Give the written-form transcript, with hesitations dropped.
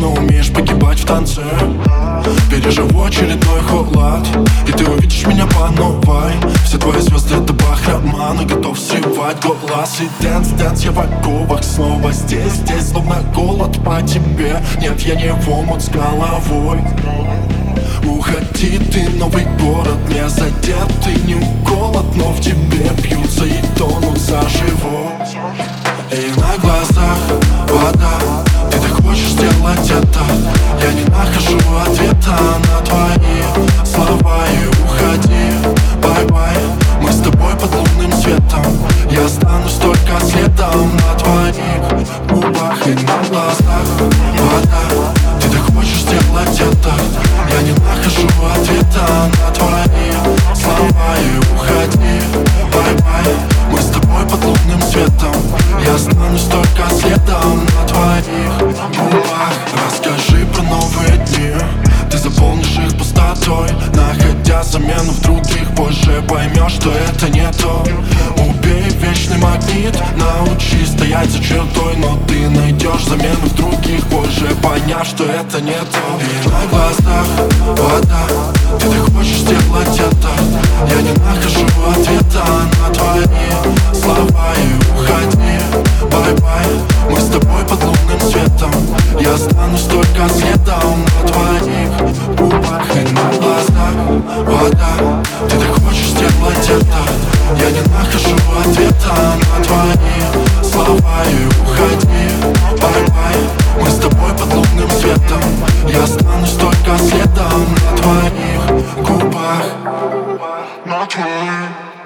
но умеешь погибать в танце. Переживу очередной холод, и ты увидишь меня по новой. Все твои звезды это бахроманы, готов срывать глаз. И дэнс, я в оковах снова здесь, словно голод по тебе. Нет, я не в омут с головой. Уходи, ты новый город не задет, ты не уколот, но в тебе бьются и тонут за живот. И на глазах вода, ты так хочешь сделать это. Я не нахожу ответа на твои слова. И уходи, бай-бай, мы с тобой под лунным светом. Я останусь только следом на твоих губах. И на глазах вода, ты так хочешь сделать это. Я не нахожу ответа на твои слова. И уходи, бай-бай, мы с тобой под лунным светом. Я останусь только следом на твоих губах. Расскажи про новые дни, ты заполнишь их пустотой, находя замену в других. Позже поймешь, что это не то. Убей вечный магнит, научись стоять за чертой, но ты найдешь замену в других, позже поняв, что это не то. И на глазах вода, ты так хочешь сделать это. Я не нахожу ответа на твои слова. И уходи, бай-бай, мы с тобой под лунным светом. Я останусь только следом на твоих губах. И на глазах вода, ты так хочешь сделать это. Я не нахожу ответа на твои слова. И уходи, бай-бай, мы с тобой под лунным светом. Я останусь только следом на твоих губах. На твоих